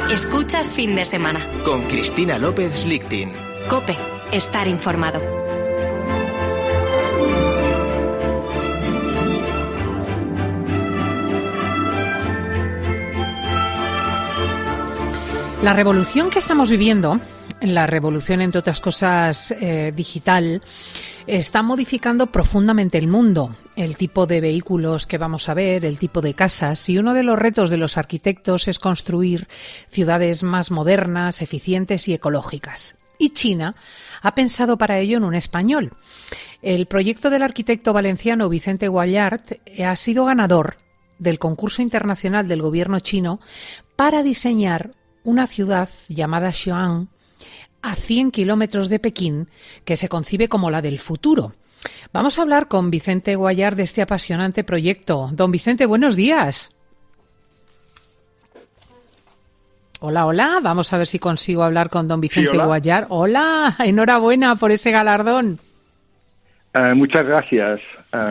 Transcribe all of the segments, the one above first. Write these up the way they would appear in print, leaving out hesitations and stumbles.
Escuchas Fin de Semana. Con Cristina López Lichting. COPE. Estar informado. La revolución que estamos viviendo, la revolución, entre otras cosas, digital, está modificando profundamente el mundo, el tipo de vehículos que vamos a ver, el tipo de casas, y uno de los retos de los arquitectos es construir ciudades más modernas, eficientes y ecológicas. Y China ha pensado para ello en un español. El proyecto del arquitecto valenciano Vicente Guallart ha sido ganador del concurso internacional del gobierno chino para diseñar una ciudad llamada Xi'an, a 100 kilómetros de Pekín, que se concibe como la del futuro. Vamos a hablar con Vicente Guallart de este apasionante proyecto. Don Vicente, buenos días. Hola, hola. Vamos a ver si consigo hablar con don Vicente Guallart. Hola, enhorabuena por ese galardón. Muchas gracias.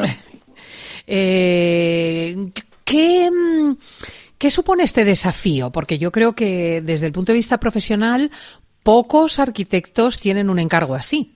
¿Qué supone este desafío? Porque yo creo que desde el punto de vista profesional pocos arquitectos tienen un encargo así.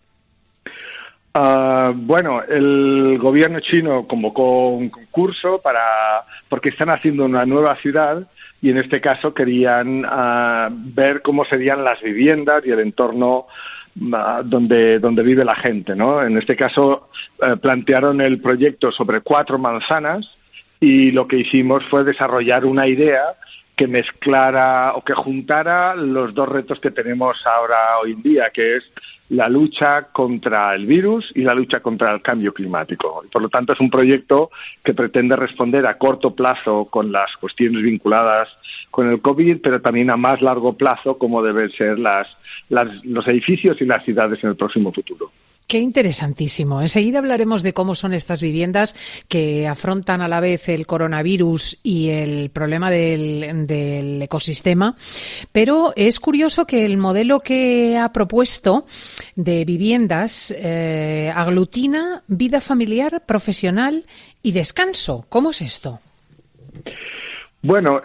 Bueno, el gobierno chino convocó un concurso porque están haciendo una nueva ciudad y en este caso querían ver cómo serían las viviendas y el entorno donde vive la gente, ¿no? En este caso plantearon el proyecto sobre 4 manzanas y lo que hicimos fue desarrollar una idea que mezclara o que juntara los 2 retos que tenemos ahora hoy en día, que es la lucha contra el virus y la lucha contra el cambio climático. Por lo tanto, es un proyecto que pretende responder a corto plazo con las cuestiones vinculadas con el COVID, pero también a más largo plazo cómo deben ser los edificios y las ciudades en el próximo futuro. Qué interesantísimo. Enseguida hablaremos de cómo son estas viviendas que afrontan a la vez el coronavirus y el problema del ecosistema. Pero es curioso que el modelo que ha propuesto de viviendas aglutina vida familiar, profesional y descanso. ¿Cómo es esto? Bueno,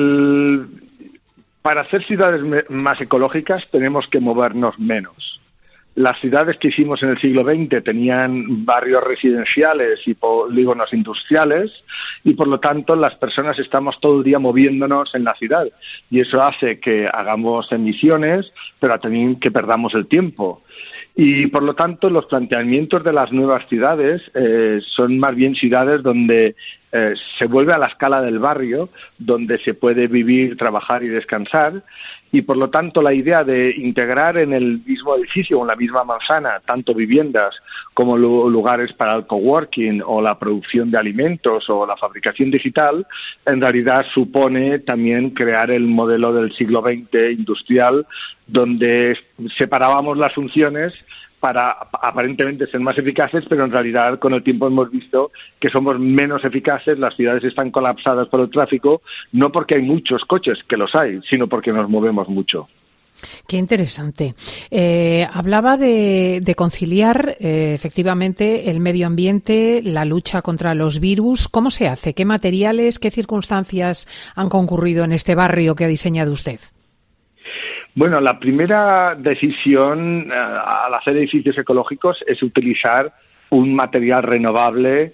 para hacer ciudades más ecológicas tenemos que movernos menos. Las ciudades que hicimos en el siglo XX tenían barrios residenciales y polígonos industriales y, por lo tanto, las personas estamos todo el día moviéndonos en la ciudad y eso hace que hagamos emisiones, pero también que perdamos el tiempo. Y, por lo tanto, los planteamientos de las nuevas ciudades son más bien ciudades donde se vuelve a la escala del barrio, donde se puede vivir, trabajar y descansar. Y, por lo tanto, la idea de integrar en el mismo edificio o en la misma manzana tanto viviendas como lugares para el coworking o la producción de alimentos o la fabricación digital, en realidad supone también crear el modelo del siglo XX industrial, donde separábamos las funciones para aparentemente ser más eficaces, pero en realidad con el tiempo hemos visto que somos menos eficaces, las ciudades están colapsadas por el tráfico, no porque hay muchos coches, que los hay, sino porque nos movemos mucho. Qué interesante. Hablaba de conciliar efectivamente el medio ambiente, la lucha contra los virus. ¿Cómo se hace? ¿Qué materiales, qué circunstancias han concurrido en este barrio que ha diseñado usted? Bueno, la primera decisión al hacer edificios ecológicos es utilizar un material renovable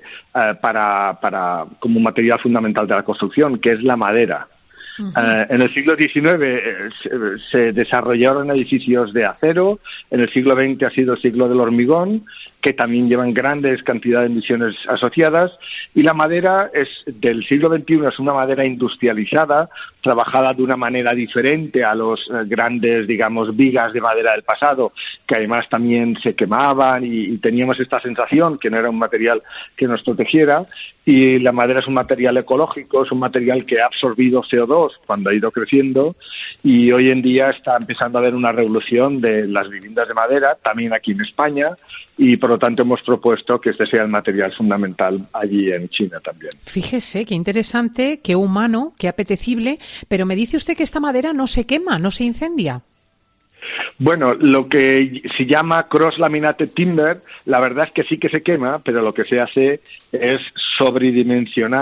como un material fundamental de la construcción, que es la madera. Uh-huh. En el siglo XIX se desarrollaron edificios de acero, en el siglo XX ha sido el siglo del hormigón, que también llevan grandes cantidades de emisiones asociadas, y la madera del siglo XXI es una madera industrializada, trabajada de una manera diferente a los grandes, digamos, vigas de madera del pasado, que además también se quemaban y teníamos esta sensación que no era un material que nos protegiera, y la madera es un material ecológico, es un material que ha absorbido CO2 cuando ha ido creciendo, y hoy en día está empezando a haber una revolución de las viviendas de madera, también aquí en España, y por lo tanto hemos propuesto que este sea el material fundamental allí en China también. Fíjese, qué interesante, qué humano, qué apetecible, pero me dice usted que esta madera no se quema, no se incendia. Bueno, lo que se llama cross-laminated timber, la verdad es que sí que se quema, pero lo que se hace es sobredimensionar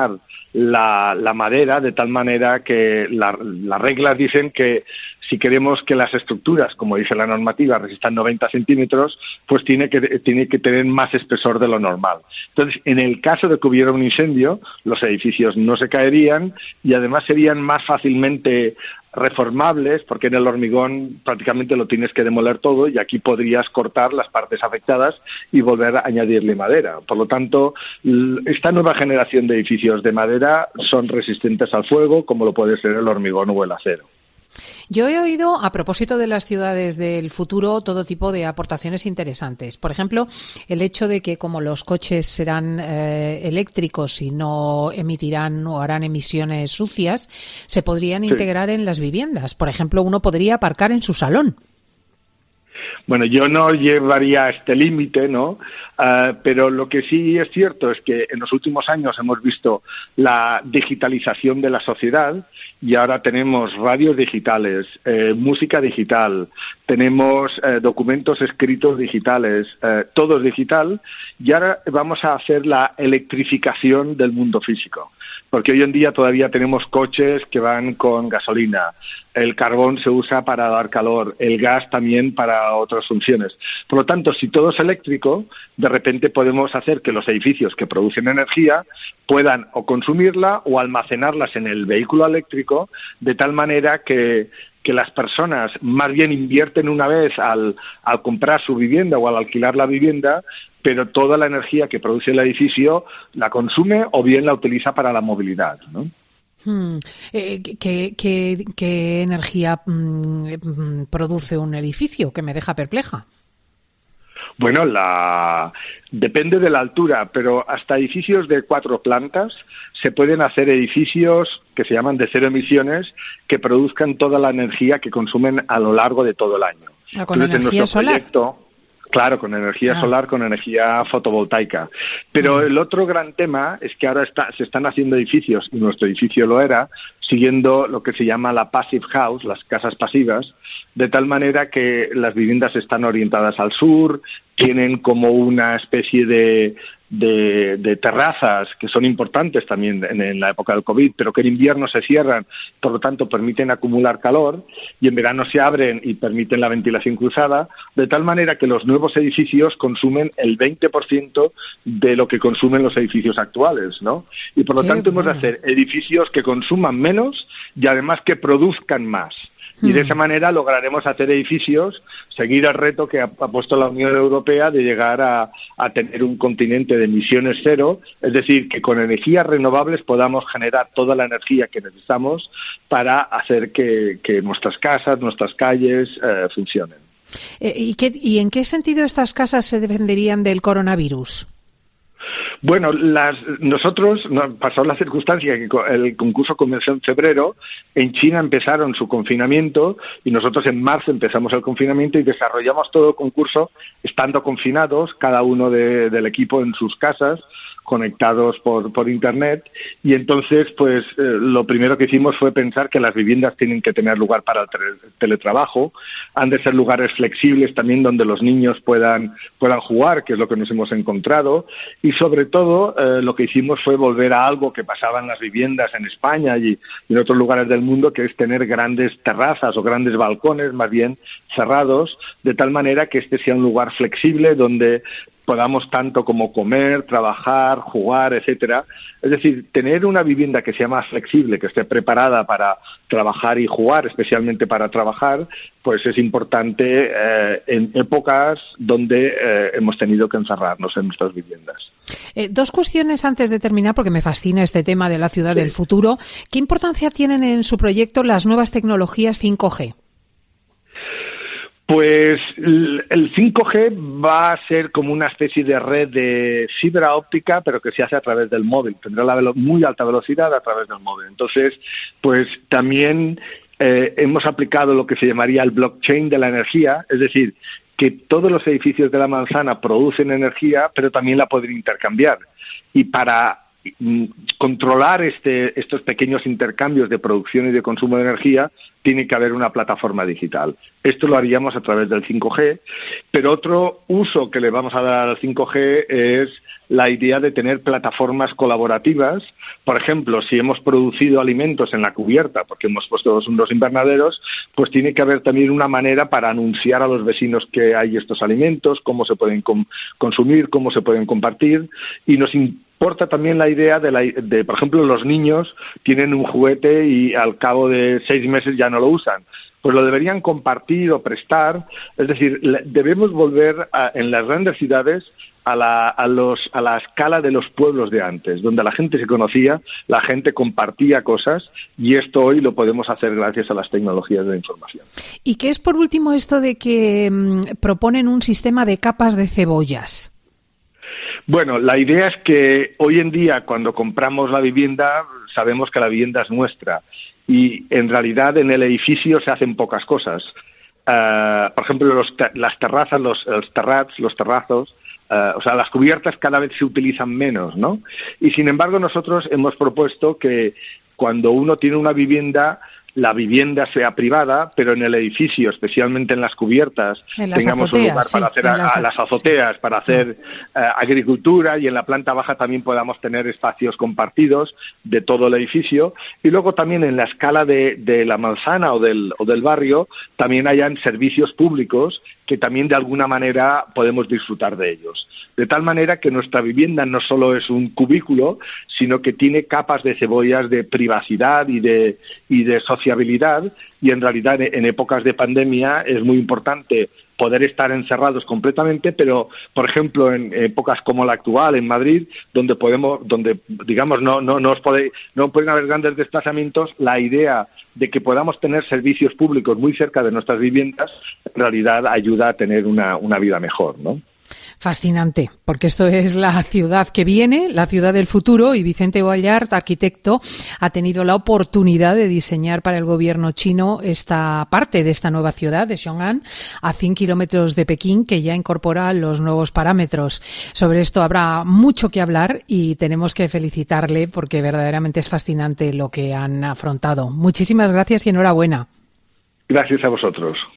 la madera, de tal manera que las reglas dicen que si queremos que las estructuras, como dice la normativa, resistan 90 centímetros, pues tiene que tener más espesor de lo normal. Entonces, en el caso de que hubiera un incendio, los edificios no se caerían y además serían más fácilmente reformables, porque en el hormigón prácticamente lo tienes que demoler todo y aquí podrías cortar las partes afectadas y volver a añadirle madera. Por lo tanto, esta nueva generación de edificios de madera son resistentes al fuego, como lo puede ser el hormigón o el acero. Yo he oído, a propósito de las ciudades del futuro, todo tipo de aportaciones interesantes. Por ejemplo, el hecho de que como los coches serán eléctricos y no emitirán o harán emisiones sucias, se podrían integrar en las viviendas. Por ejemplo, uno podría aparcar en su salón. Bueno, yo no llevaría este límite, ¿no? Pero lo que sí es cierto es que en los últimos años hemos visto la digitalización de la sociedad y ahora tenemos radios digitales, música digital, tenemos documentos escritos digitales, todo es digital, y ahora vamos a hacer la electrificación del mundo físico, porque hoy en día todavía tenemos coches que van con gasolina, el carbón se usa para dar calor, el gas también para otras funciones. Por lo tanto, si todo es eléctrico, de repente podemos hacer que los edificios que producen energía puedan o consumirla o almacenarlas en el vehículo eléctrico, de tal manera que las personas más bien invierten una vez al comprar su vivienda o al alquilar la vivienda, pero toda la energía que produce el edificio la consume o bien la utiliza para la movilidad, ¿no? ¿Qué energía produce un edificio? Que me deja perpleja. Bueno, depende de la altura, pero hasta edificios de 4 plantas se pueden hacer edificios que se llaman de cero emisiones, que produzcan toda la energía que consumen a lo largo de todo el año. ¿Con energía solar? Claro, con energía solar, con energía fotovoltaica. Pero el otro gran tema es que ahora se están haciendo edificios, y nuestro edificio lo era, siguiendo lo que se llama la passive house, las casas pasivas, de tal manera que las viviendas están orientadas al sur, tienen como una especie de terrazas que son importantes también en la época del COVID, pero que en invierno se cierran, por lo tanto permiten acumular calor y en verano se abren y permiten la ventilación cruzada, de tal manera que los nuevos edificios consumen el 20% de lo que consumen los edificios actuales, ¿no? Y por lo tanto hemos de hacer edificios que consuman menos y además que produzcan más. Y de esa manera lograremos hacer edificios, seguir el reto que ha puesto la Unión Europea de llegar a tener un continente de emisiones cero, es decir, que con energías renovables podamos generar toda la energía que necesitamos para hacer que nuestras casas, nuestras calles funcionen. ¿Y en qué sentido estas casas se defenderían del coronavirus? Bueno, nosotros pasó la circunstancia que el concurso comenzó en febrero, en China empezaron su confinamiento y nosotros en marzo empezamos el confinamiento y desarrollamos todo el concurso estando confinados, cada uno del equipo en sus casas, conectados por internet, y entonces pues lo primero que hicimos fue pensar que las viviendas tienen que tener lugar para el teletrabajo, han de ser lugares flexibles también donde los niños puedan jugar, que es lo que nos hemos encontrado, y sobre todo lo que hicimos fue volver a algo que pasaba en las viviendas en España y en otros lugares del mundo, que es tener grandes terrazas o grandes balcones más bien cerrados, de tal manera que este sea un lugar flexible donde podamos tanto como comer, trabajar, jugar, etcétera. Es decir, tener una vivienda que sea más flexible, que esté preparada para trabajar y jugar, especialmente para trabajar, pues es importante en épocas donde hemos tenido que encerrarnos en nuestras viviendas. 2 cuestiones antes de terminar, porque me fascina este tema de la ciudad del futuro. ¿Qué importancia tienen en su proyecto las nuevas tecnologías 5G? Pues el 5G va a ser como una especie de red de fibra óptica, pero que se hace a través del móvil. Tendrá muy alta velocidad a través del móvil. Entonces, pues también hemos aplicado lo que se llamaría el blockchain de la energía, es decir, que todos los edificios de la manzana producen energía, pero también la pueden intercambiar. Y para controlar estos pequeños intercambios de producción y de consumo de energía, tiene que haber una plataforma digital. Esto lo haríamos a través del 5G, pero otro uso que le vamos a dar al 5G es la idea de tener plataformas colaborativas. Por ejemplo, si hemos producido alimentos en la cubierta, porque hemos puesto unos invernaderos, pues tiene que haber también una manera para anunciar a los vecinos que hay estos alimentos, cómo se pueden consumir, cómo se pueden compartir, y nos importa también la idea de, por ejemplo, los niños tienen un juguete y al cabo de 6 meses ya no lo usan. Pues lo deberían compartir o prestar. Es decir, debemos volver en las grandes ciudades a la escala de los pueblos de antes, donde la gente se conocía, la gente compartía cosas, y esto hoy lo podemos hacer gracias a las tecnologías de la información. ¿Y qué es, por último, esto de que proponen un sistema de capas de cebollas? Bueno, la idea es que hoy en día, cuando compramos la vivienda, sabemos que la vivienda es nuestra, y en realidad en el edificio se hacen pocas cosas. Por ejemplo, las terrazas, los terrazos, o sea, las cubiertas cada vez se utilizan menos, ¿no? Y sin embargo, nosotros hemos propuesto que cuando uno tiene una vivienda, la vivienda sea privada, pero en el edificio, especialmente en las cubiertas, tengamos un lugar para hacer las azoteas, para hacer agricultura, y en la planta baja también podamos tener espacios compartidos de todo el edificio. Y luego también en la escala de la manzana o del barrio también hayan servicios públicos que también de alguna manera podemos disfrutar de ellos. De tal manera que nuestra vivienda no solo es un cubículo, sino que tiene capas de cebollas de privacidad y de sociabilidad, y en realidad en épocas de pandemia es muy importante poder estar encerrados completamente, pero por ejemplo en épocas como la actual en Madrid, donde digamos no pueden haber grandes desplazamientos, la idea de que podamos tener servicios públicos muy cerca de nuestras viviendas en realidad ayuda a tener una vida mejor, ¿no? Fascinante, porque esto es la ciudad que viene, la ciudad del futuro, y Vicente Guallart, arquitecto, ha tenido la oportunidad de diseñar para el gobierno chino esta parte de esta nueva ciudad de Xiong'an, a 100 kilómetros de Pekín, que ya incorpora los nuevos parámetros. Sobre esto habrá mucho que hablar y tenemos que felicitarle porque verdaderamente es fascinante lo que han afrontado. Muchísimas gracias y enhorabuena. Gracias a vosotros.